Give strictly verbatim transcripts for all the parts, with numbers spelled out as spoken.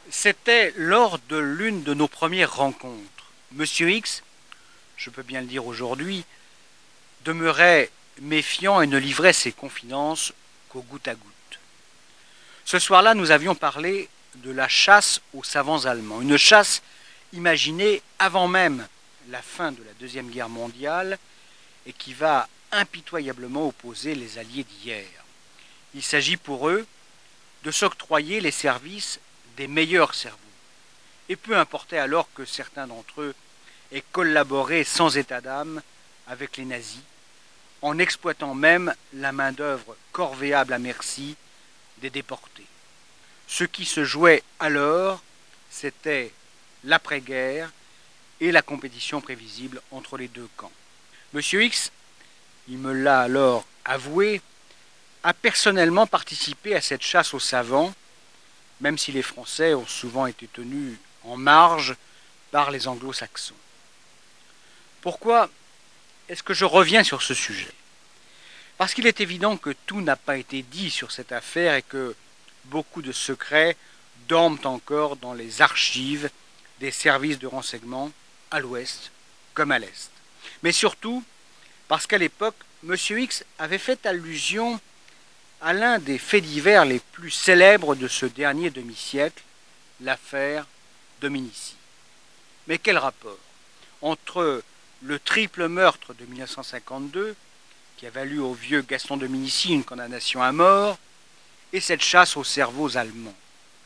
C'était lors de l'une de nos premières rencontres. Monsieur X, je peux bien le dire aujourd'hui, demeurait méfiant et ne livrait ses confidences qu'au goutte à goutte. Ce soir-là, nous avions parlé de la chasse aux savants allemands, une chasse imaginée avant même la fin de la Deuxième Guerre mondiale et qui va impitoyablement opposer les alliés d'hier. Il s'agit pour eux de s'octroyer les services des meilleurs cerveaux. Et peu importait alors que certains d'entre eux aient collaboré sans état d'âme avec les nazis, en exploitant même la main-d'œuvre corvéable à merci des déportés. Ce qui se jouait alors, c'était l'après-guerre et la compétition prévisible entre les deux camps. Monsieur X, il me l'a alors avoué, a personnellement participé à cette chasse aux savants, même si les Français ont souvent été tenus en marge par les anglo-saxons. Pourquoi est-ce que je reviens sur ce sujet? Parce qu'il est évident que tout n'a pas été dit sur cette affaire et que beaucoup de secrets dorment encore dans les archives des services de renseignement à l'ouest comme à l'est. Mais surtout parce qu'à l'époque, Monsieur X avait fait allusion à l'un des faits divers les plus célèbres de ce dernier demi-siècle, l'affaire Dominici. Mais quel rapport entre le triple meurtre de mille neuf cent cinquante-deux, qui a valu au vieux Gaston Dominici une condamnation à mort, et cette chasse aux cerveaux allemands?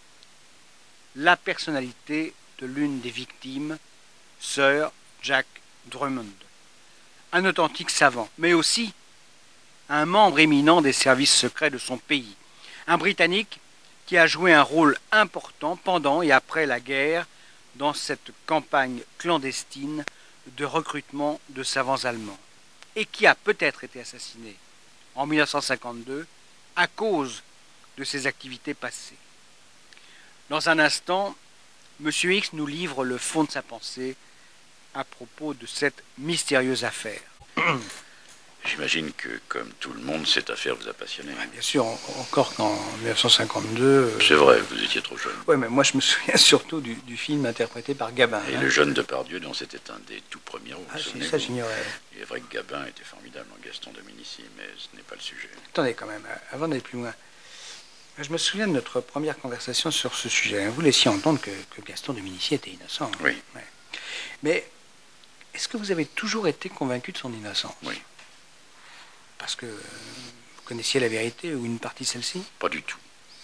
La personnalité de l'une des victimes, Sir Jack Drummond, un authentique savant, mais aussi un membre éminent des services secrets de son pays, un Britannique qui a joué un rôle important pendant et après la guerre dans cette campagne clandestine de recrutement de savants allemands, et qui a peut-être été assassiné en mille neuf cent cinquante-deux à cause de ses activités passées. Dans un instant, Monsieur X nous livre le fond de sa pensée à propos de cette mystérieuse affaire. J'imagine que, comme tout le monde, cette affaire vous a passionné. Ouais, bien sûr, encore qu'en mille neuf cent cinquante-deux... Euh... C'est vrai, vous étiez trop jeune. Oui, mais moi je me souviens surtout du, du film interprété par Gabin. Et hein. le jeune Depardieu, dont c'était un des tout premiers rôles. Ah, c'est ça, j'ignorais. Il est vrai que Gabin était formidable en Gaston Dominici, mais ce n'est pas le sujet. Attendez quand même, avant d'aller plus loin. Je me souviens de notre première conversation sur ce sujet. Vous laissiez entendre que, que Gaston Dominici était innocent. Oui. Ouais. Mais est-ce que vous avez toujours été convaincu de son innocence? Oui. Parce que vous connaissiez la vérité ou une partie de celle-ci? Pas du tout.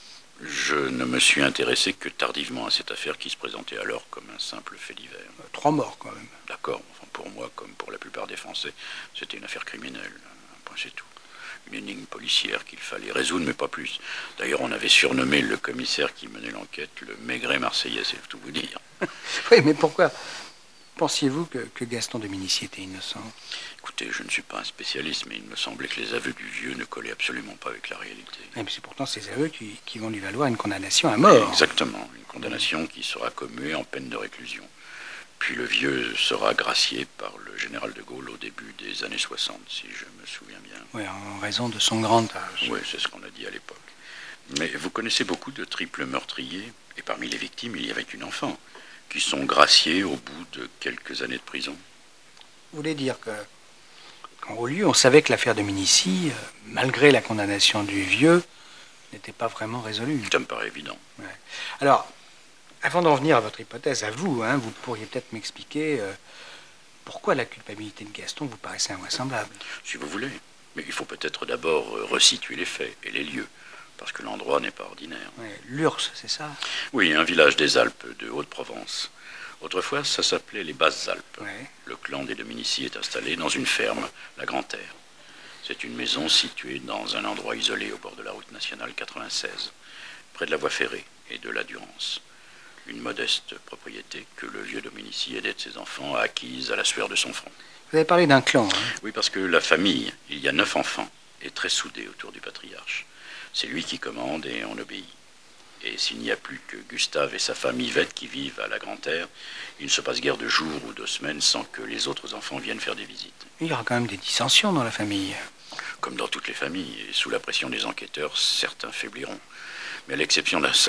Je ne me suis intéressé que tardivement à cette affaire qui se présentait alors comme un simple fait divers. Euh, trois morts quand même. D'accord, enfin pour moi, comme pour la plupart des Français, c'était une affaire criminelle. Un point, c'est tout. Une énigme policière qu'il fallait résoudre, mais pas plus. D'ailleurs, on avait surnommé le commissaire qui menait l'enquête le Maigret marseillais, c'est tout vous dire. Oui, mais pourquoi pensiez-vous que, que Gaston Dominici était innocent? Écoutez, je ne suis pas un spécialiste, mais il me semblait que les aveux du vieux ne collaient absolument pas avec la réalité. Et c'est pourtant ces aveux qui, qui vont lui valoir une condamnation à mort. Exactement, une condamnation qui sera commuée en peine de réclusion. Puis le vieux sera gracié par le général de Gaulle au début des années soixante, si je me souviens bien. Oui, en raison de son grand âge. Oui, c'est ce qu'on a dit à l'époque. Mais vous connaissez beaucoup de triples meurtriers, et parmi les victimes, il y avait une enfant, qui sont graciés au bout de quelques années de prison. Vous voulez dire que, qu'en haut lieu, on savait que l'affaire Dominici, euh, malgré la condamnation du vieux, n'était pas vraiment résolue. Ça me paraît évident. Ouais. Alors, avant d'en venir à votre hypothèse, à vous, hein, vous pourriez peut-être m'expliquer euh, pourquoi la culpabilité de Gaston vous paraissait invraisemblable. Si vous voulez. Mais il faut peut-être d'abord resituer les faits et les lieux, parce que l'endroit n'est pas ordinaire. Ouais, Lurs, c'est ça? Oui, un village des Alpes de Haute-Provence. Autrefois, ça s'appelait les Basses-Alpes. Ouais. Le clan des Dominici est installé dans une ferme, la Grand-Terre. C'est une maison située dans un endroit isolé au bord de la route nationale quatre-vingt-seize, près de la voie ferrée et de la Durance. Une modeste propriété que le vieux Dominici aidait de ses enfants acquise à la sueur de son front. Vous avez parlé d'un clan, hein? Oui, parce que la famille, il y a neuf enfants, est très soudée autour du patriarche. C'est lui qui commande et on obéit. Et s'il n'y a plus que Gustave et sa femme Yvette qui vivent à la Grand-Terre, il ne se passe guère de jours ou de semaines sans que les autres enfants viennent faire des visites. Il y aura quand même des dissensions dans la famille. Comme dans toutes les familles, et sous la pression des enquêteurs, certains faibliront. Mais à l'exception d'un seul,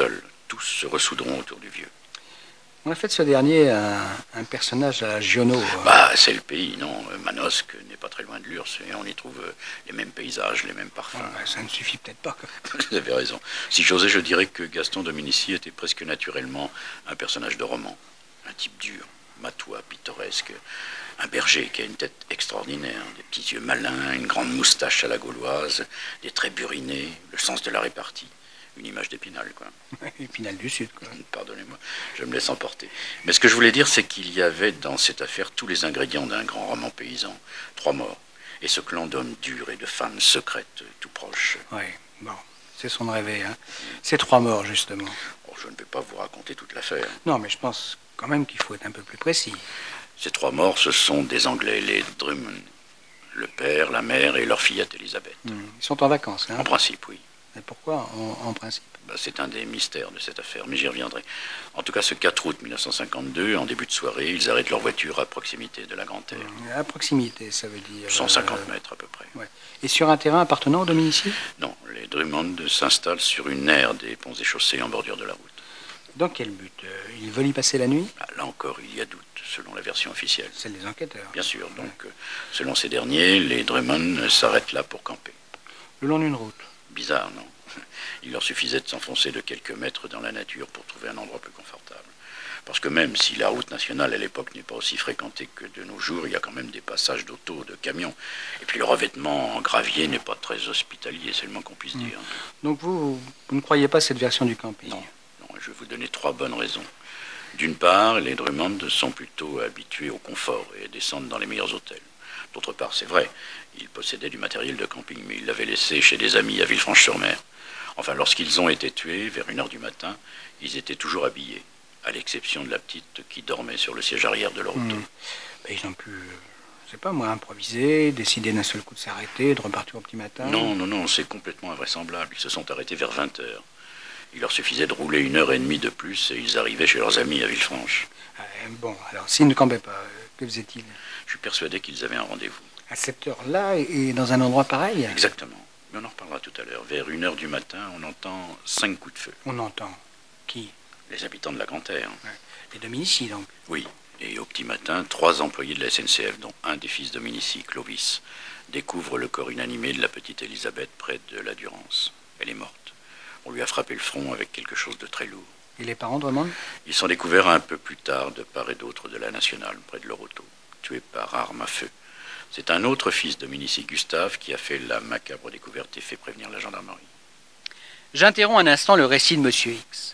tous se ressouderont autour du vieux. On a fait de ce dernier un, un personnage à la Giono. Bah, c'est le pays, non. Manosque n'est pas très loin de Lurs et on y trouve les mêmes paysages, les mêmes parfums. Ouais, ça ne suffit peut-être pas. Vous avez raison. Si j'osais, je dirais que Gaston Dominici était presque naturellement un personnage de roman. Un type dur, matois, pittoresque. Un berger qui a une tête extraordinaire, des petits yeux malins, une grande moustache à la gauloise, des traits burinés, le sens de la répartie. Une image d'Épinal, quoi. Épinal du Sud, quoi. Pardonnez-moi, je me laisse emporter. Mais ce que je voulais dire, c'est qu'il y avait dans cette affaire tous les ingrédients d'un grand roman paysan. Trois morts. Et ce clan d'hommes durs et de femmes secrètes, tout proches. Oui, bon, c'est son rêve, hein. C'est trois morts, justement. Oh, je ne vais pas vous raconter toute l'affaire. Non, mais je pense quand même qu'il faut être un peu plus précis. Ces trois morts, ce sont des Anglais, les Drummond. Le père, la mère et leur fillette Elisabeth. Mmh. Ils sont en vacances, hein. En principe, oui. Mais pourquoi, en, en principe? Bah, c'est un des mystères de cette affaire, mais j'y reviendrai. En tout cas, ce quatre août mille neuf cent cinquante-deux, en début de soirée, ils arrêtent leur voiture à proximité de la Grande-Terre. À proximité, ça veut dire... cent cinquante euh, mètres à peu près. Ouais. Et sur un terrain appartenant aux Dominici? Non, les Drummond s'installent sur une aire des ponts et chaussées en bordure de la route. Dans quel but? Ils veulent y passer la nuit? Ah, là encore, il y a doute, selon la version officielle. Celle des enquêteurs. Bien sûr, donc, ouais. Selon ces derniers, les Drummond s'arrêtent là pour camper. Le long d'une route? Bizarre, non? Il leur suffisait de s'enfoncer de quelques mètres dans la nature pour trouver un endroit plus confortable. Parce que même si la route nationale à l'époque n'est pas aussi fréquentée que de nos jours, il y a quand même des passages d'auto, de camions. Et puis le revêtement en gravier n'est pas très hospitalier, c'est le moins qu'on puisse mmh. dire. Donc vous, vous ne croyez pas cette version du camping? Non, non, je vais vous donner trois bonnes raisons. D'une part, les Drummond sont plutôt habitués au confort et descendent dans les meilleurs hôtels. D'autre part, c'est vrai, ils possédaient du matériel de camping, mais ils l'avaient laissé chez des amis à Villefranche-sur-Mer. Enfin, lorsqu'ils ont été tués, vers une heure du matin, ils étaient toujours habillés, à l'exception de la petite qui dormait sur le siège arrière de leur auto. Mmh. Ben, ils ont pu, je sais pas moi, improviser, décider d'un seul coup de s'arrêter, de repartir au petit matin. Non, non, non, c'est complètement invraisemblable. Ils se sont arrêtés vers vingt heures. Il leur suffisait de rouler une heure et demie de plus et ils arrivaient chez leurs amis à Villefranche. Euh, bon, alors s'ils ne campaient pas, que faisaient-ils? Je suis persuadé qu'ils avaient un rendez-vous. À cette heure-là et dans un endroit pareil? Exactement. Mais on en reparlera tout à l'heure. Vers une heure du matin, on entend cinq coups de feu. On entend qui? Les habitants de la Grande-Terre. Ouais. Les Dominici, donc? Oui. Et au petit matin, trois employés de la S N C F, dont un des fils Dominici, Clovis, découvrent le corps inanimé de la petite Elisabeth près de la Durance. Elle est morte. On lui a frappé le front avec quelque chose de très lourd. Et les parents de Drummond? Ils sont découverts un peu plus tard de part et d'autre de la Nationale, près de leur auto, tués par arme à feu. C'est un autre fils de Dominici, Gustave, qui a fait la macabre découverte et fait prévenir la gendarmerie. J'interromps un instant le récit de Monsieur X.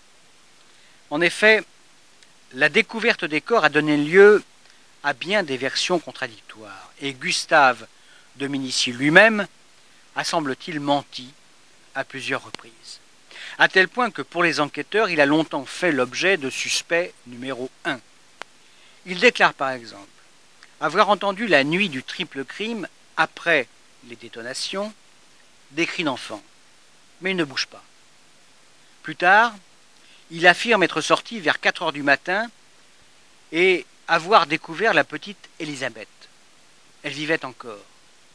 En effet, la découverte des corps a donné lieu à bien des versions contradictoires. Et Gustave Dominici lui-même a, semble-t-il, menti à plusieurs reprises. À tel point que pour les enquêteurs, il a longtemps fait l'objet de suspect numéro un. Il déclare par exemple avoir entendu la nuit du triple crime, après les détonations, des cris d'enfants. Mais il ne bouge pas. Plus tard, il affirme être sorti vers quatre heures du matin et avoir découvert la petite Elisabeth. Elle vivait encore.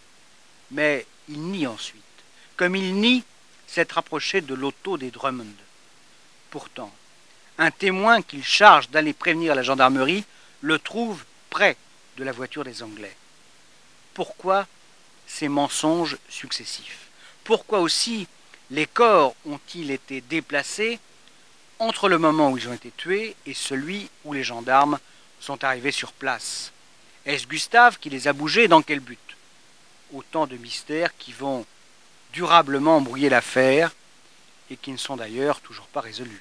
Mais il nie ensuite, comme il nie s'être rapproché de l'auto des Drummond. Pourtant, un témoin qu'il charge d'aller prévenir la gendarmerie le trouve près de la voiture des Anglais. Pourquoi ces mensonges successifs? Pourquoi aussi les corps ont-ils été déplacés entre le moment où ils ont été tués et celui où les gendarmes sont arrivés sur place? Est-ce Gustave qui les a bougés et dans quel but? Autant de mystères qui vont durablement embrouiller l'affaire et qui ne sont d'ailleurs toujours pas résolus.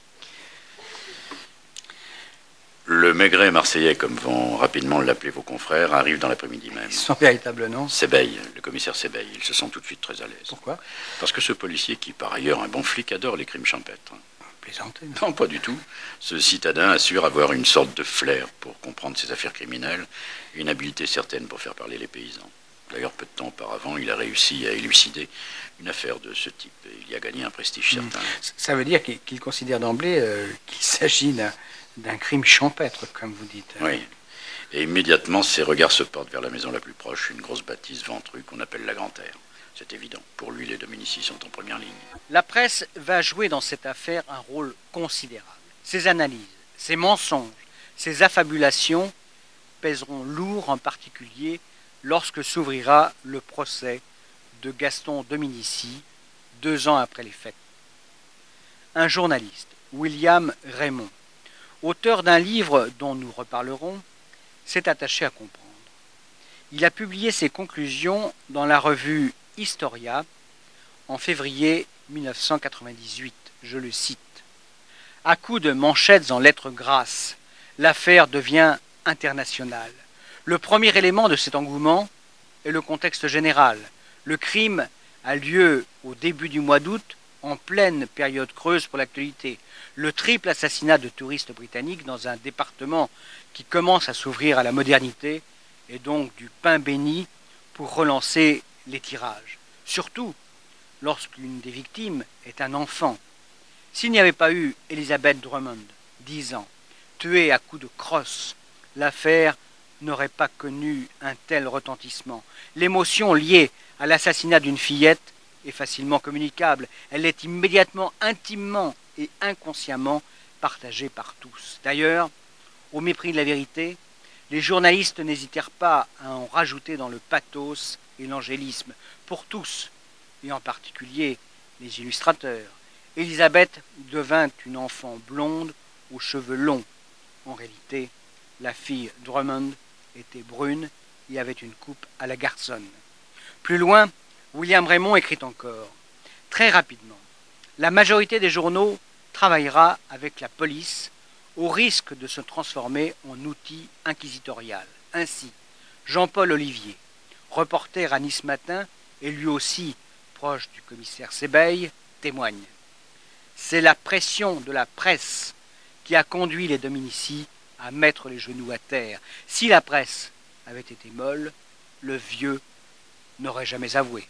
Le Maigret marseillais, comme vont rapidement l'appeler vos confrères, arrive dans l'après-midi même. Son véritable nom? Sébeil, le commissaire Sébeil. Ils se sent tout de suite très à l'aise. Pourquoi? Parce que ce policier, qui par ailleurs un bon flic, adore les crimes champêtres. Plaisanter? Non, pas du tout. Ce citadin assure avoir une sorte de flair pour comprendre ses affaires criminelles, une habileté certaine pour faire parler les paysans. D'ailleurs, peu de temps auparavant, il a réussi à élucider une affaire de ce type. Et il y a gagné un prestige certain. Ça veut dire qu'il qu'il considère d'emblée euh, qu'il s'agit d'un d'un crime champêtre, comme vous dites. Oui. Et immédiatement, ses regards se portent vers la maison la plus proche, une grosse bâtisse ventrue qu'on appelle la Grande-Terre. C'est évident. Pour lui, les Dominici sont en première ligne. La presse va jouer dans cette affaire un rôle considérable. Ses analyses, ses mensonges, ses affabulations pèseront lourd, en particulier lorsque s'ouvrira le procès de Gaston Dominici, deux ans après les faits. Un journaliste, William Raymond, auteur d'un livre dont nous reparlerons, s'est attaché à comprendre. Il a publié ses conclusions dans la revue Historia en février mille neuf cent quatre-vingt-dix-huit. Je le cite. À coups de manchettes en lettres grasses, l'affaire devient internationale. Le premier élément de cet engouement est le contexte général. Le crime a lieu au début du mois d'août, en pleine période creuse pour l'actualité. Le triple assassinat de touristes britanniques dans un département qui commence à s'ouvrir à la modernité est donc du pain béni pour relancer les tirages. Surtout lorsqu'une des victimes est un enfant. S'il n'y avait pas eu Elizabeth Drummond, dix ans, tuée à coups de crosse, l'affaire n'aurait pas connu un tel retentissement. L'émotion liée à l'assassinat d'une fillette est facilement communicable. Elle est immédiatement, intimement et inconsciemment partagée par tous. D'ailleurs, au mépris de la vérité, les journalistes n'hésitèrent pas à en rajouter dans le pathos et l'angélisme. Pour tous, et en particulier les illustrateurs, Elisabeth devint une enfant blonde aux cheveux longs. En réalité, la fille Drummond était brune et avait une coupe à la garçonne. Plus loin, William Raymond écrit encore. Très rapidement, la majorité des journaux travaillera avec la police au risque de se transformer en outil inquisitorial. Ainsi, Jean-Paul Olivier, reporter à Nice Matin et lui aussi proche du commissaire Sébeil, témoigne. C'est la pression de la presse qui a conduit les Dominici à mettre les genoux à terre. Si la presse avait été molle, le vieux n'aurait jamais avoué.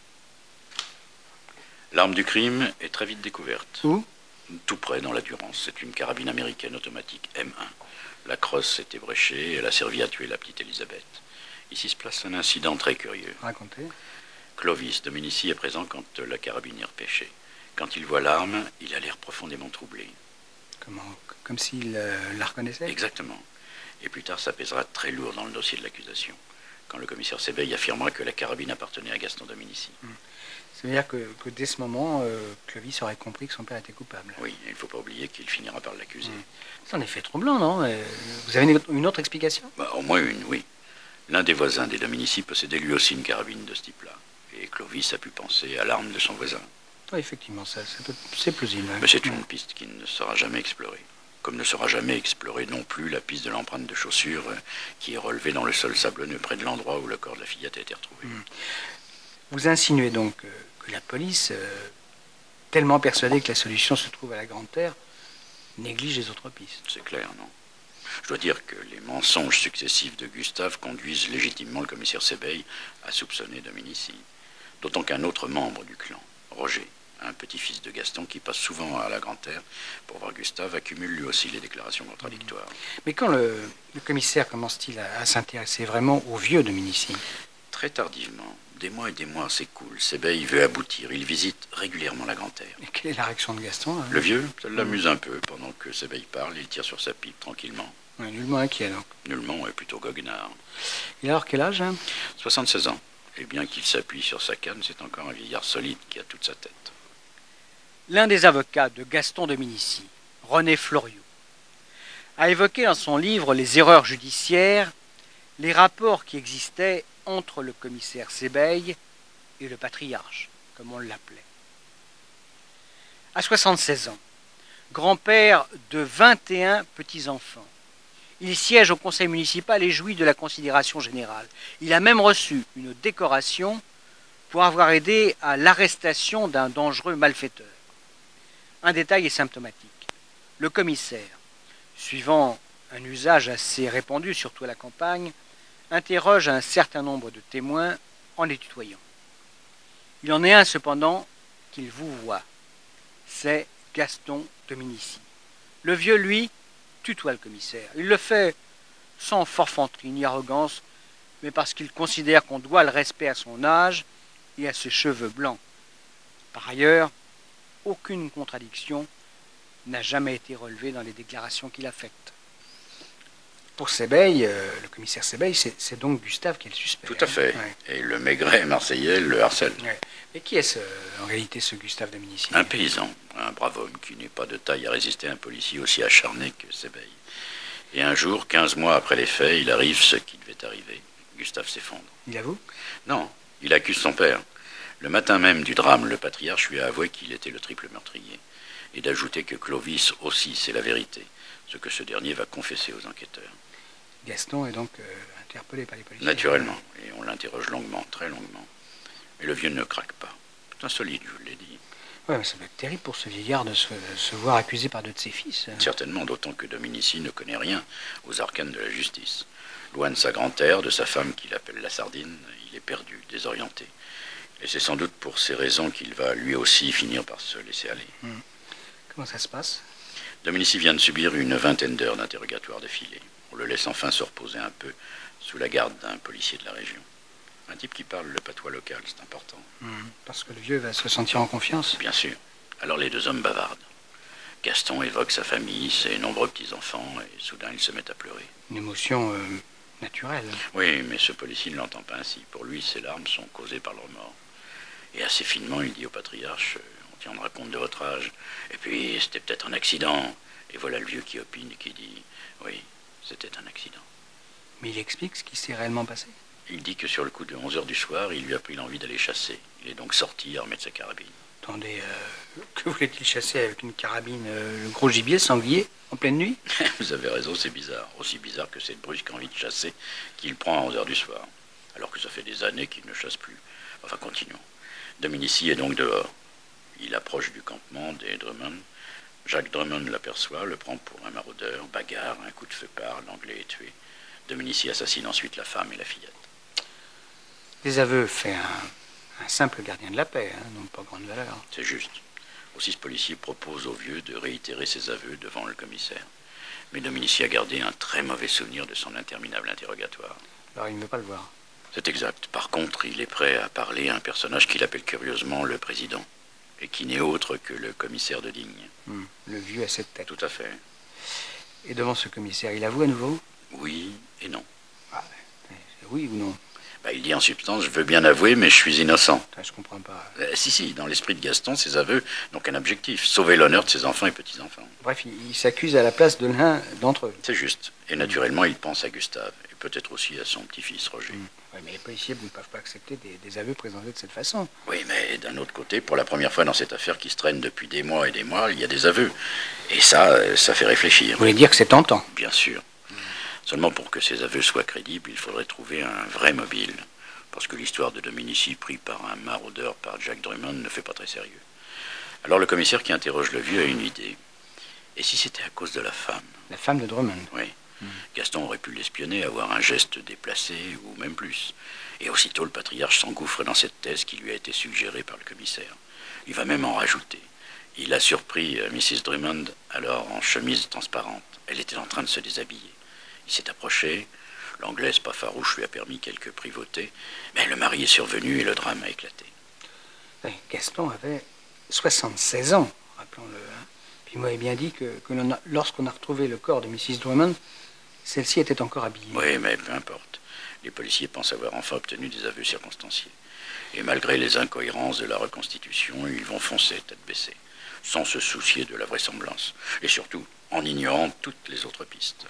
L'arme du crime est très vite découverte. Où ? Tout près, dans la Durance. C'est une carabine américaine automatique M un. La crosse s'est ébréchée et elle a servi à tuer la petite Elisabeth. Ici se place un incident très curieux. Racontez. Clovis Dominici est présent quand la carabine est repêchée. Quand il voit l'arme, il a l'air profondément troublé. Comment ? Comme s'il euh, la reconnaissait ? Exactement. Et plus tard, ça pèsera très lourd dans le dossier de l'accusation, quand le commissaire Sébeil affirmera que la carabine appartenait à Gaston Dominici. Hum. Ça veut dire que, que dès ce moment, euh, Clovis aurait compris que son père était coupable. Oui, il ne faut pas oublier qu'il finira par l'accuser. Hum. C'est en effet troublant, non ? euh, Vous avez une, une autre explication ? Bah, au moins une, oui. L'un des voisins des Dominici possédait lui aussi une carabine de ce type-là. Et Clovis a pu penser à l'arme de son voisin. Oui, effectivement, ça, c'est plausible. Mais c'est une piste qui ne sera jamais explorée. Comme ne sera jamais explorée non plus la piste de l'empreinte de chaussure qui est relevée dans le sol sablonneux près de l'endroit où le corps de la fillette a été retrouvé. Mmh. Vous insinuez donc euh, que la police, euh, tellement persuadée que la solution se trouve à la Grande Terre, néglige les autres pistes. C'est clair, non ? Je dois dire que les mensonges successifs de Gustave conduisent légitimement le commissaire Sébeil à soupçonner Dominici. D'autant qu'un autre membre du clan, Roger, un petit-fils de Gaston qui passe souvent à la Grande Terre pour voir Gustave, accumule lui aussi les déclarations contradictoires. Mais quand le, le commissaire commence-t-il à, à s'intéresser vraiment au vieux Dominici ? Très tardivement. Des mois et des mois s'écoulent. Sébeil veut aboutir. Il visite régulièrement la Grande Terre. Et quelle est la réaction de Gaston hein ? Le vieux, ça l'amuse un peu. Pendant que Sébeil parle, il tire sur sa pipe tranquillement. Ouais, nullement inquiet donc. Nullement est plutôt goguenard. Il a alors quel âge hein ? soixante-seize ans. Et bien qu'il s'appuie sur sa canne, c'est encore un vieillard solide qui a toute sa tête. L'un des avocats de Gaston Dominici, René Floriot, a évoqué dans son livre Les erreurs judiciaires les rapports qui existaient entre le commissaire Sébeil et le patriarche, comme on l'appelait. À soixante-seize ans, grand-père de vingt et un petits-enfants, il siège au conseil municipal et jouit de la considération générale. Il a même reçu une décoration pour avoir aidé à l'arrestation d'un dangereux malfaiteur. Un détail est symptomatique. Le commissaire, suivant un usage assez répandu, surtout à la campagne, interroge un certain nombre de témoins en les tutoyant. Il en est un cependant qu'il vous voit. C'est Gaston Dominici. Le vieux, lui, tutoie le commissaire. Il le fait sans forfanterie ni arrogance, mais parce qu'il considère qu'on doit le respect à son âge et à ses cheveux blancs. Par ailleurs, aucune contradiction n'a jamais été relevée dans les déclarations qu'il a faites. Pour Sebeil, euh, le commissaire Sebeil, c'est donc Gustave qui est le suspect. Tout à fait. Hein. Ouais. Et le Maigret marseillais le harcèle. Ouais. Mais qui est-ce, en réalité, ce Gustave Dominici? Un paysan, un brave homme qui n'est pas de taille à résister à un policier aussi acharné que Sebeil. Et un jour, quinze mois après les faits, il arrive ce qui devait arriver. Gustave s'effondre. Il avoue? Non, il accuse son père. Le matin même du drame, le patriarche lui a avoué qu'il était le triple meurtrier. Et d'ajouter que Clovis aussi, c'est la vérité. Ce que ce dernier va confesser aux enquêteurs. Gaston est donc euh, interpellé par les policiers. Naturellement, et on l'interroge longuement, très longuement. Mais le vieux ne craque pas. C'est insolite, je vous l'ai dit. Oui, mais ça doit être terrible pour ce vieillard de se, se voir accusé par deux de ses fils. Certainement, d'autant que Dominici ne connaît rien aux arcanes de la justice. Loin de sa grand-mère, de sa femme qu'il appelle la sardine, il est perdu, désorienté. Et c'est sans doute pour ces raisons qu'il va lui aussi finir par se laisser aller. Hum. Comment ça se passe? Dominici vient de subir une vingtaine d'heures d'interrogatoire d'affilée. On le laisse enfin se reposer un peu sous la garde d'un policier de la région. Un type qui parle le patois local, c'est important. Mmh, parce que le vieux va se sentir en confiance. Bien sûr. Alors les deux hommes bavardent. Gaston évoque sa famille, ses nombreux petits-enfants, et soudain il se met à pleurer. Une émotion euh, naturelle. Oui, mais ce policier ne l'entend pas ainsi. Pour lui, ses larmes sont causées par le remords. Et assez finement, il dit au patriarche, on tiendra compte de votre âge. Et puis, c'était peut-être un accident. Et voilà le vieux qui opine et qui dit, oui, c'était un accident. Mais il explique ce qui s'est réellement passé. Il dit que sur le coup de onze heures du soir, il lui a pris l'envie d'aller chasser. Il est donc sorti armé de sa carabine. Attendez, euh, que voulait-il chasser avec une carabine, euh, le gros gibier, sanglier, en pleine nuit? Vous avez raison, c'est bizarre. Aussi bizarre que cette brusque envie de chasser qu'il prend à onze heures du soir. Alors que ça fait des années qu'il ne chasse plus. Enfin, continuons. Dominici est donc dehors. Il approche du campement des Drummond. Jacques Drummond l'aperçoit, le prend pour un maraudeur, bagarre, un coup de feu part, l'anglais est tué. Dominici assassine ensuite la femme et la fillette. Les aveux faits un, un simple gardien de la paix, hein, n'ont pas grande valeur. C'est juste. Aussi ce policier propose au vieux de réitérer ses aveux devant le commissaire. Mais Dominici a gardé un très mauvais souvenir de son interminable interrogatoire. Alors il ne veut pas le voir. C'est exact. Par contre, il est prêt à parler à un personnage qu'il appelle curieusement le président, et qui n'est autre que le commissaire de Digne. Hum, le vieux a cette tête. Tout à fait. Et devant ce commissaire, il avoue à nouveau? Oui et non. Ah, oui ou non? Bah, il dit en substance, je veux bien avouer, mais je suis innocent. Enfin, je comprends pas. Euh, si, si, dans l'esprit de Gaston, ses aveux n'ont qu'un objectif, sauver l'honneur de ses enfants et petits-enfants. Bref, il, il s'accuse à la place de l'un d'entre eux. C'est juste. Et naturellement, il pense à Gustave, et peut-être aussi à son petit-fils Roger. Mmh. Oui, mais les policiers ne peuvent pas accepter des, des aveux présentés de cette façon. Oui, mais d'un autre côté, pour la première fois dans cette affaire qui se traîne depuis des mois et des mois, il y a des aveux. Et ça, ça fait réfléchir. Vous voulez dire que c'est tentant? Bien sûr. Mmh. Seulement pour que ces aveux soient crédibles, il faudrait trouver un vrai mobile. Parce que l'histoire de Dominici pris par un maraudeur par Jack Drummond ne fait pas très sérieux. Alors le commissaire qui interroge le vieux a une idée. Et si c'était à cause de la femme? La femme de Drummond? Oui. Mmh. Gaston aurait pu l'espionner, avoir un geste déplacé, ou même plus. Et aussitôt le patriarche s'engouffre dans cette thèse qui lui a été suggérée par le commissaire. Il va même en rajouter. Il a surpris euh, missus Drummond, alors en chemise transparente. Elle était en train de se déshabiller. Il s'est approché. L'anglaise, pas farouche, lui a permis quelques privautés, mais le mari est survenu et le drame a éclaté. Oui, Gaston avait soixante-seize ans, rappelons-le. Hein. Puis il m'avait bien dit que, que lorsqu'on a retrouvé le corps de missus Drummond, celle-ci était encore habillée. Oui, mais peu importe. Les policiers pensent avoir enfin obtenu des aveux circonstanciés. Et malgré les incohérences de la reconstitution, ils vont foncer tête baissée, sans se soucier de la vraisemblance, et surtout en ignorant toutes les autres pistes.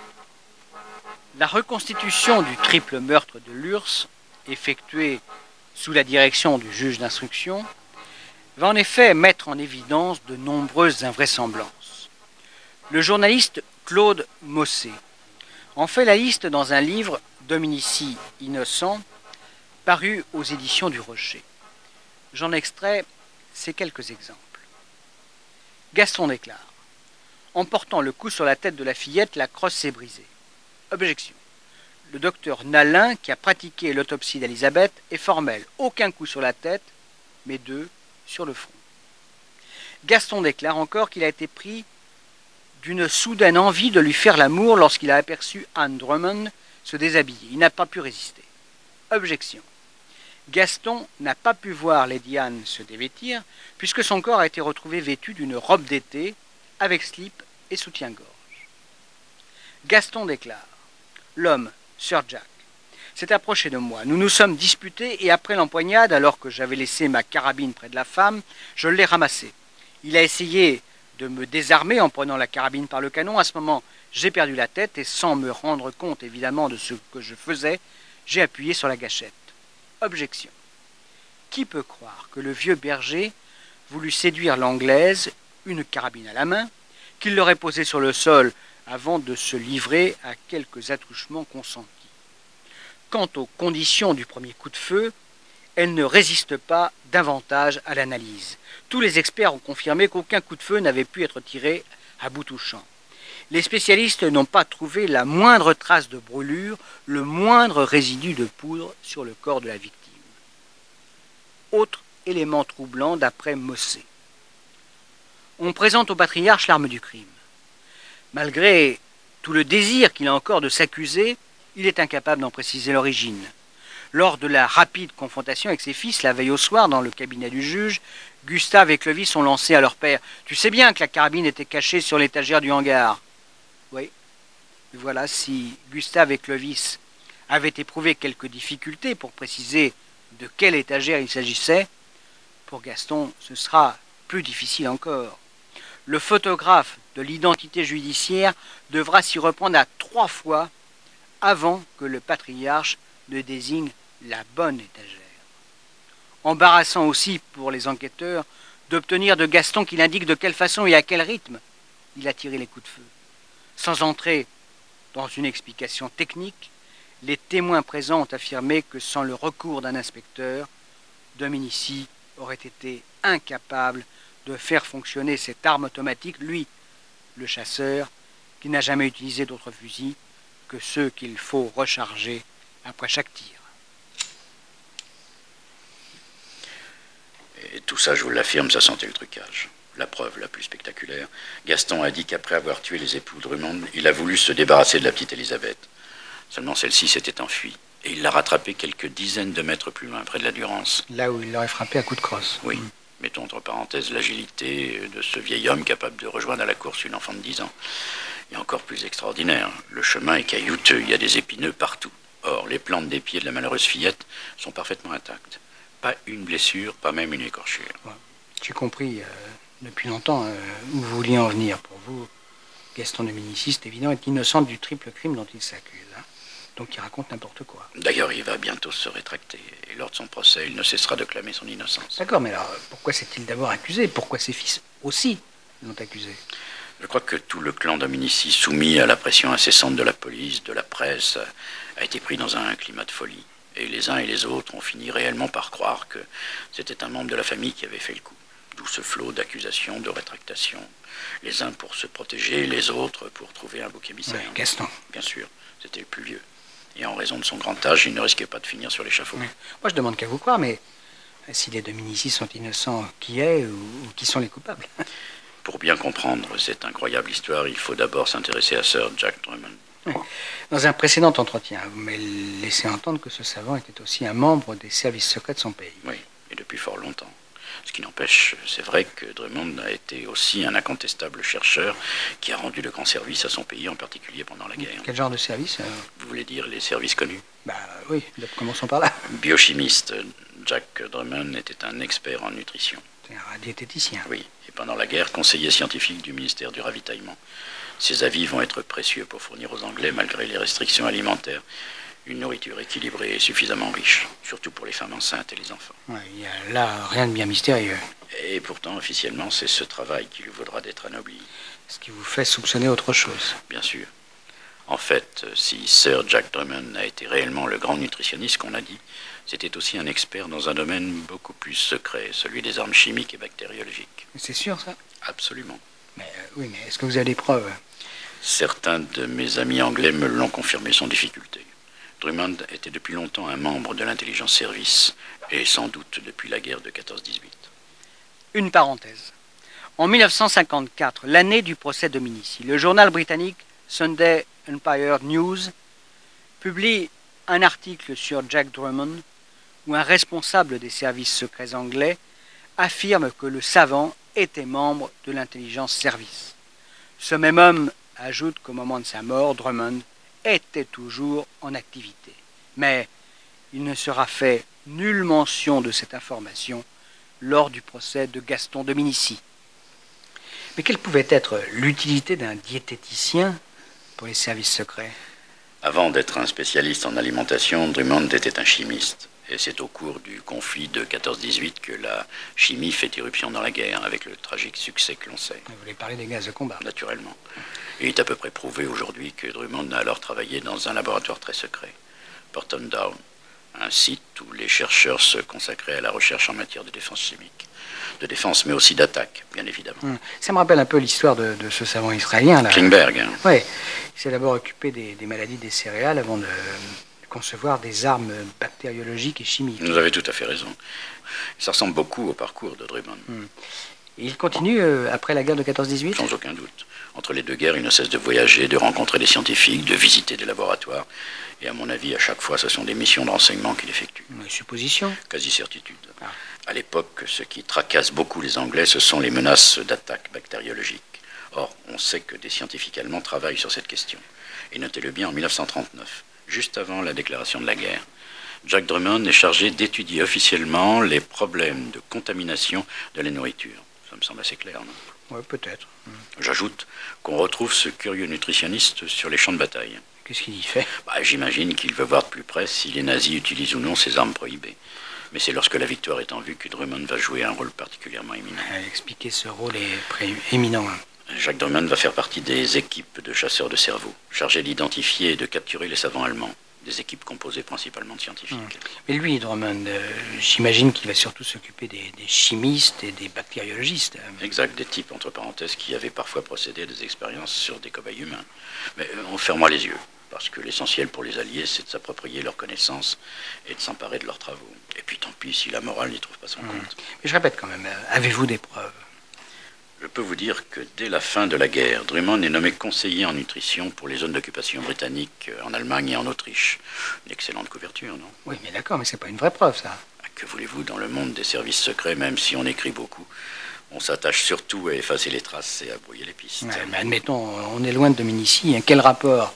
La reconstitution du triple meurtre de Lurs, effectuée sous la direction du juge d'instruction, va en effet mettre en évidence de nombreuses invraisemblances. Le journaliste Claude Mossé en fait la liste dans un livre Dominici innocent, paru aux éditions du Rocher. J'en extrais ces quelques exemples. Gaston déclare: en portant le coup sur la tête de la fillette, la crosse s'est brisée. Objection. Le docteur Nalin, qui a pratiqué l'autopsie d'Elisabeth, est formel. Aucun coup sur la tête, mais deux sur le front. Gaston déclare encore qu'il a été pris d'une soudaine envie de lui faire l'amour lorsqu'il a aperçu Anne Drummond se déshabiller. Il n'a pas pu résister. Objection. Gaston n'a pas pu voir Lady Anne se dévêtir, puisque son corps a été retrouvé vêtu d'une robe d'été, avec slip et soutien-gorge. Gaston déclare « L'homme, Sir Jack, s'est approché de moi. Nous nous sommes disputés et après l'empoignade, alors que j'avais laissé ma carabine près de la femme, je l'ai ramassée. Il a essayé de me désarmer en prenant la carabine par le canon. À ce moment, j'ai perdu la tête et sans me rendre compte évidemment de ce que je faisais, j'ai appuyé sur la gâchette. Objection. Qui peut croire que le vieux berger voulut séduire l'Anglaise, une carabine à la main, qu'il l'aurait posée sur le sol avant de se livrer à quelques attouchements consentis. Quant aux conditions du premier coup de feu, elles ne résistent pas davantage à l'analyse. Tous les experts ont confirmé qu'aucun coup de feu n'avait pu être tiré à bout touchant. Les spécialistes n'ont pas trouvé la moindre trace de brûlure, le moindre résidu de poudre sur le corps de la victime. Autre élément troublant d'après Mossé. On présente au patriarche l'arme du crime. Malgré tout le désir qu'il a encore de s'accuser, il est incapable d'en préciser l'origine. Lors de la rapide confrontation avec ses fils, la veille au soir, dans le cabinet du juge, Gustave et Clovis ont lancé à leur père « Tu sais bien que la carabine était cachée sur l'étagère du hangar. » Oui. Voilà, si Gustave et Clovis avaient éprouvé quelques difficultés pour préciser de quelle étagère il s'agissait, pour Gaston, ce sera plus difficile encore. Le photographe de l'identité judiciaire devra s'y reprendre à trois fois avant que le patriarche ne désigne la bonne étagère. Embarrassant aussi pour les enquêteurs d'obtenir de Gaston qu'il indique de quelle façon et à quel rythme il a tiré les coups de feu. Sans entrer dans une explication technique, les témoins présents ont affirmé que sans le recours d'un inspecteur, Dominici aurait été incapable de faire fonctionner cette arme automatique, lui, le chasseur, qui n'a jamais utilisé d'autres fusils que ceux qu'il faut recharger après chaque tir. Et tout ça, je vous l'affirme, ça sentait le trucage. La preuve la plus spectaculaire, Gaston a dit qu'après avoir tué les époux Drummond, il a voulu se débarrasser de la petite Elisabeth. Seulement celle-ci s'était enfuie, et il l'a rattrapée quelques dizaines de mètres plus loin, près de la Durance. Là où il l'aurait frappé à coups de crosse. Oui. Mmh. Mettons entre parenthèses l'agilité de ce vieil homme capable de rejoindre à la course une enfant de dix ans. Et encore plus extraordinaire, le chemin est caillouteux, il y a des épineux partout. Or, les plantes des pieds de la malheureuse fillette sont parfaitement intactes. Pas une blessure, pas même une écorchure. Ouais. J'ai compris euh, depuis longtemps euh, où vous vouliez en venir. Pour vous, Gaston Dominici, c'est évident, est innocent du triple crime dont il s'accuse. Hein. Donc il raconte n'importe quoi. D'ailleurs, il va bientôt se rétracter. Et lors de son procès, il ne cessera de clamer son innocence. D'accord, mais alors pourquoi s'est-il d'abord accusé? Pourquoi ses fils aussi l'ont accusé? Je crois que tout le clan Dominici, soumis à la pression incessante de la police, de la presse, a été pris dans un climat de folie. Et les uns et les autres ont fini réellement par croire que c'était un membre de la famille qui avait fait le coup. D'où ce flot d'accusations, de rétractations. Les uns pour se protéger, les autres pour trouver un bouc émissaire. Oui, Gaston. Bien sûr, c'était le plus vieux. Et en raison de son grand âge, il ne risquait pas de finir sur l'échafaud. Oui. Moi, je demande qu'à vous croire, mais si les Dominici sont innocents, qui est ou, ou qui sont les coupables? Pour bien comprendre cette incroyable histoire, il faut d'abord s'intéresser à Sir Jack Drummond. Oui. Dans un précédent entretien, vous m'avez laissé entendre que ce savant était aussi un membre des services secrets de son pays. Oui, et depuis fort longtemps. Ce qui n'empêche, c'est vrai que Drummond a été aussi un incontestable chercheur qui a rendu de grands services à son pays, en particulier pendant la guerre. Quel genre de service? Vous voulez dire les services connus? Bah oui, commençons par là. Biochimiste, Jack Drummond était un expert en nutrition. C'est un diététicien. Oui, et pendant la guerre, conseiller scientifique du ministère du Ravitaillement. Ses avis vont être précieux pour fournir aux Anglais, malgré les restrictions alimentaires, une nourriture équilibrée et suffisamment riche, surtout pour les femmes enceintes et les enfants. Ouais, il n'y a là rien de bien mystérieux. Et pourtant, officiellement, c'est ce travail qui lui vaudra d'être anobli. Ce qui vous fait soupçonner autre chose. Bien sûr. En fait, si Sir Jack Drummond a été réellement le grand nutritionniste qu'on a dit, c'était aussi un expert dans un domaine beaucoup plus secret, celui des armes chimiques et bactériologiques. C'est sûr, ça? Absolument. Mais, euh, oui, mais est-ce que vous avez des preuves? Certains de mes amis anglais me l'ont confirmé sans difficulté. Drummond était depuis longtemps un membre de l'intelligence service, et sans doute depuis la guerre de quatorze dix-huit. Une parenthèse. En mille neuf cent cinquante-quatre, l'année du procès Dominici, le journal britannique Sunday Empire News publie un article sur Jack Drummond où un responsable des services secrets anglais affirme que le savant était membre de l'intelligence service. Ce même homme ajoute qu'au moment de sa mort, Drummond était toujours en activité. Mais il ne sera fait nulle mention de cette information lors du procès de Gaston Dominici. Mais quelle pouvait être l'utilité d'un diététicien pour les services secrets? Avant d'être un spécialiste en alimentation, Drummond était un chimiste. Et c'est au cours du conflit de quatorze dix-huit que la chimie fait irruption dans la guerre, avec le tragique succès que l'on sait. Vous voulez parler des gaz de combat? Naturellement. Il est à peu près prouvé aujourd'hui que Drummond a alors travaillé dans un laboratoire très secret, Porton Down, un site où les chercheurs se consacraient à la recherche en matière de défense chimique. De défense, mais aussi d'attaque, bien évidemment. Hum. Ça me rappelle un peu l'histoire de, de ce savant israélien, là. Klingberg. Hein. Oui. Il s'est d'abord occupé des, des maladies des céréales avant de concevoir des armes bactériologiques et chimiques. Vous avez tout à fait raison. Ça ressemble beaucoup au parcours de Drummond. Hum. Et il continue euh, après la guerre de quatorze dix-huit? Sans aucun doute. Entre les deux guerres, il ne cesse de voyager, de rencontrer des scientifiques, de visiter des laboratoires. Et à mon avis, à chaque fois, ce sont des missions de renseignement qu'il effectue. Une supposition? Quasi certitude. Ah. À l'époque, ce qui tracasse beaucoup les Anglais, ce sont les menaces d'attaques bactériologiques. Or, on sait que des scientifiques allemands travaillent sur cette question. Et notez-le bien, en mille neuf cent trente-neuf, juste avant la déclaration de la guerre, Jack Drummond est chargé d'étudier officiellement les problèmes de contamination de la nourriture. Ça me semble assez clair, non? Oui, peut-être. Hum. J'ajoute qu'on retrouve ce curieux nutritionniste sur les champs de bataille. Qu'est-ce qu'il y fait? Bah, j'imagine qu'il veut voir de plus près si les nazis utilisent ou non ces armes prohibées. Mais c'est lorsque la victoire est en vue que Drummond va jouer un rôle particulièrement éminent. Expliquer ce rôle est pré- éminent. Jacques Drummond va faire partie des équipes de chasseurs de cerveaux, chargées d'identifier et de capturer les savants allemands. Des équipes composées principalement de scientifiques. Hum. Mais lui, Drummond, euh, j'imagine qu'il va surtout s'occuper des, des chimistes et des bactériologistes. Exact, des types, entre parenthèses, qui avaient parfois procédé à des expériences sur des cobayes humains. Mais euh, on ferme les yeux, parce que l'essentiel pour les Alliés, c'est de s'approprier leurs connaissances et de s'emparer de leurs travaux. Et puis tant pis si la morale n'y trouve pas son hum. compte. Mais je répète quand même, euh, avez-vous des preuves? Je peux vous dire que dès la fin de la guerre, Drummond est nommé conseiller en nutrition pour les zones d'occupation britanniques en Allemagne et en Autriche. Une excellente couverture, non? Oui, mais d'accord, mais c'est pas une vraie preuve, ça. Que voulez-vous, dans le monde des services secrets, même si on écrit beaucoup, on s'attache surtout à effacer les traces et à brouiller les pistes. Ouais, mais admettons, on est loin de Dominici. Hein. Quel rapport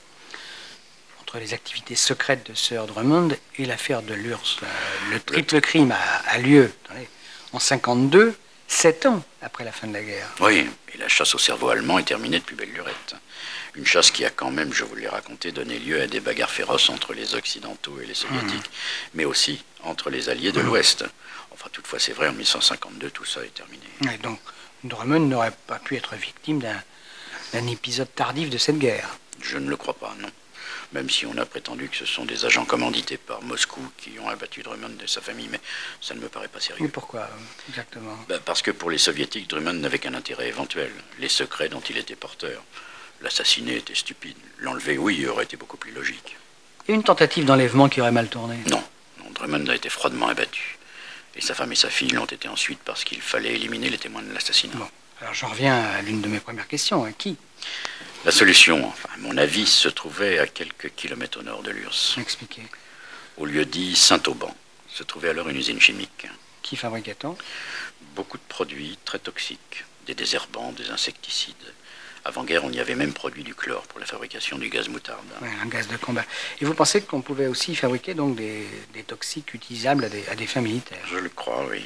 entre les activités secrètes de Sir Drummond et l'affaire de l'U R S S? Le triple le... crime a, a lieu attendez, en cinquante-deux, sept ans après la fin de la guerre. Oui, et la chasse au cerveau allemand est terminée depuis belle lurette. Une chasse qui a quand même, je vous l'ai raconté, donné lieu à des bagarres féroces entre les Occidentaux et les Soviétiques, mmh. mais aussi entre les Alliés de mmh. l'Ouest. Enfin, toutefois, c'est vrai, en mille neuf cent cinquante-deux, tout ça est terminé. Et donc, Drummond n'aurait pas pu être victime d'un, d'un épisode tardif de cette guerre? Je ne le crois pas, non. Même si on a prétendu que ce sont des agents commandités par Moscou qui ont abattu Drummond et sa famille, mais ça ne me paraît pas sérieux. Mais pourquoi, exactement? Ben parce que pour les Soviétiques, Drummond n'avait qu'un intérêt éventuel, les secrets dont il était porteur. L'assassiner était stupide. L'enlever, oui, aurait été beaucoup plus logique. Et une tentative d'enlèvement qui aurait mal tourné? Non, non, Drummond a été froidement abattu. Et sa femme et sa fille l'ont été ensuite parce qu'il fallait éliminer les témoins de l'assassinat. Bon, alors j'en reviens à l'une de mes premières questions. Hein. Qui? La solution, enfin, à mon avis, se trouvait à quelques kilomètres au nord de l'U R S S. Expliquez. Au lieu-dit Saint-Auban, se trouvait alors une usine chimique. Qui fabriquait-on? Beaucoup de produits très toxiques, des désherbants, des insecticides. Avant-guerre, on y avait même produit du chlore pour la fabrication du gaz moutarde. Ouais, un gaz de combat. Et vous pensez qu'on pouvait aussi fabriquer donc des, des toxiques utilisables à des, à des fins militaires? Je le crois, oui.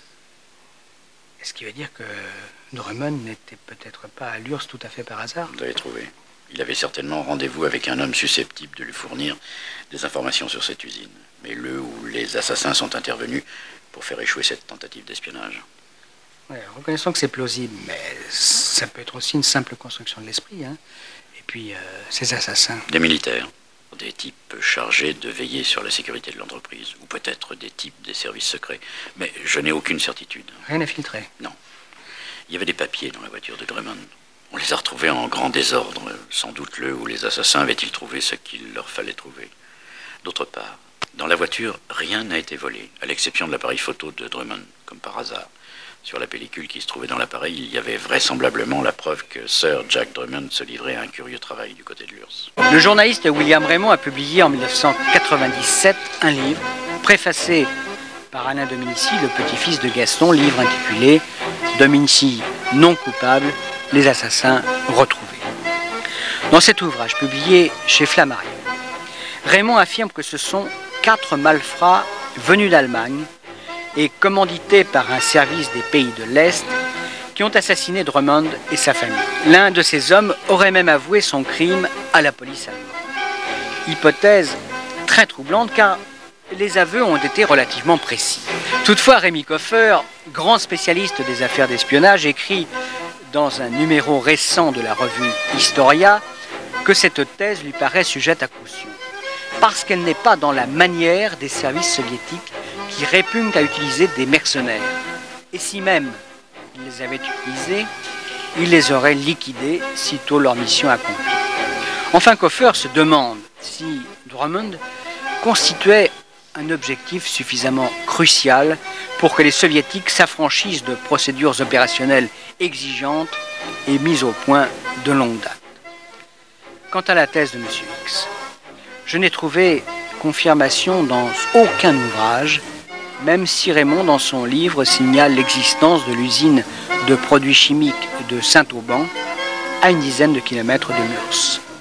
Ce qui veut dire que Drummond n'était peut-être pas à l'U R S S tout à fait par hasard? Vous avez trouvé. Il avait certainement rendez-vous avec un homme susceptible de lui fournir des informations sur cette usine. Mais le ou les assassins sont intervenus pour faire échouer cette tentative d'espionnage. Ouais, reconnaissons que c'est plausible, mais ça peut être aussi une simple construction de l'esprit. Hein. Et puis, euh, ces assassins... Des militaires, des types chargés de veiller sur la sécurité de l'entreprise, ou peut-être des types des services secrets. Mais je n'ai aucune certitude. Rien à filtrer? Non. Il y avait des papiers dans la voiture de Drummond. On les a retrouvés en grand désordre. Sans doute le ou les assassins avaient-ils trouvé ce qu'il leur fallait trouver. D'autre part, dans la voiture, rien n'a été volé, à l'exception de l'appareil photo de Drummond, comme par hasard. Sur la pellicule qui se trouvait dans l'appareil, il y avait vraisemblablement la preuve que Sir Jack Drummond se livrait à un curieux travail du côté de l'U R S S. Le journaliste William Raymond a publié en mille neuf cent quatre-vingt-dix-sept un livre préfacé par Alain Dominici, le petit-fils de Gaston, livre intitulé « Dominici non coupable, les assassins retrouvés ». Dans cet ouvrage publié chez Flammarion, Raymond affirme que ce sont quatre malfrats venus d'Allemagne et commandités par un service des pays de l'Est qui ont assassiné Drummond et sa famille. L'un de ces hommes aurait même avoué son crime à la police allemande. Hypothèse très troublante car les aveux ont été relativement précis. Toutefois, Rémy Cofer, grand spécialiste des affaires d'espionnage, écrit dans un numéro récent de la revue Historia que cette thèse lui paraît sujette à caution, parce qu'elle n'est pas dans la manière des services soviétiques qui répugnent à utiliser des mercenaires. Et si même ils les avaient utilisés, ils les auraient liquidés sitôt leur mission accomplie. Enfin, Cofer se demande si Drummond constituait un objectif suffisamment crucial pour que les soviétiques s'affranchissent de procédures opérationnelles exigeantes et mises au point de longue date. Quant à la thèse de M. X, je n'ai trouvé confirmation dans aucun ouvrage, même si Raymond, dans son livre, signale l'existence de l'usine de produits chimiques de Saint-Auban, à une dizaine de kilomètres de Murs.